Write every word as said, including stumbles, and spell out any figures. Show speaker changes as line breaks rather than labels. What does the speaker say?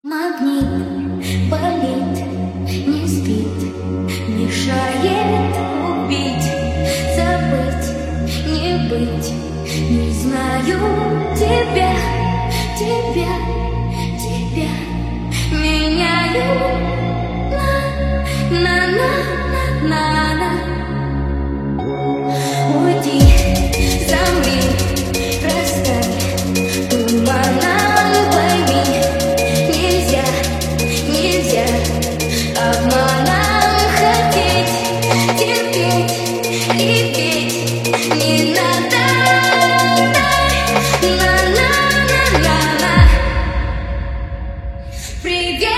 Магнит болит, не спит, мешает убить, забыть, не быть. Не знаю тебя, тебя, тебя. Меняю на, на, на, на, на. Уйди, замри, растань, туманом пойми. Нельзя, нельзя обманом хотеть, терпеть и петь. Не надо. На-на-на-на-на. Привет.